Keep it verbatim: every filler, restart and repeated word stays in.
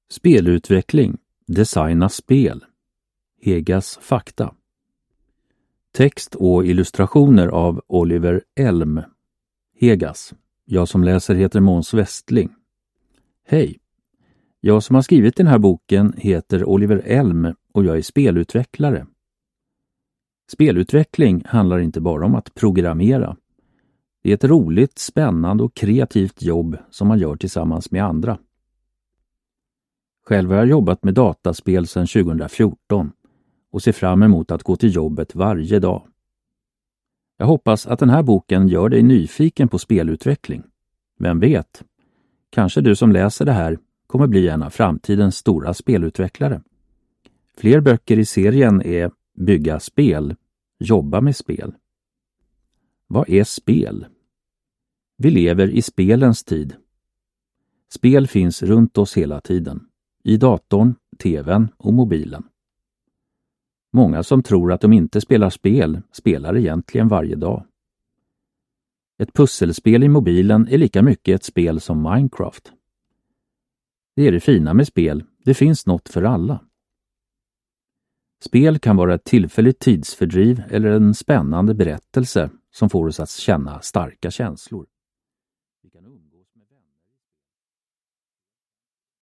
Spelutveckling, designa spel. Hegas fakta. Text och illustrationer av Oliver Elm. Hegas. Jag som läser heter Måns Westling. Hej! Jag som har skrivit den här boken heter Oliver Elm och jag är spelutvecklare. Spelutveckling handlar inte bara om att programmera. Det är ett roligt, spännande och kreativt jobb som man gör tillsammans med andra. Själv har jag jobbat med dataspel sedan tjugohundrafjorton och ser fram emot att gå till jobbet varje dag. Jag hoppas att den här boken gör dig nyfiken på spelutveckling. Vem vet? Kanske du som läser det här kommer bli en av framtidens stora spelutvecklare. Fler böcker i serien är Bygga spel, Jobba med spel. Vad är spel? Vi lever i spelens tid. Spel finns runt oss hela tiden. I datorn, tvn och mobilen. Många som tror att de inte spelar spel spelar egentligen varje dag. Ett pusselspel i mobilen är lika mycket ett spel som Minecraft. Det är det fina med spel, det finns något för alla. Spel kan vara ett tillfälligt tidsfördriv eller en spännande berättelse som får oss att känna starka känslor.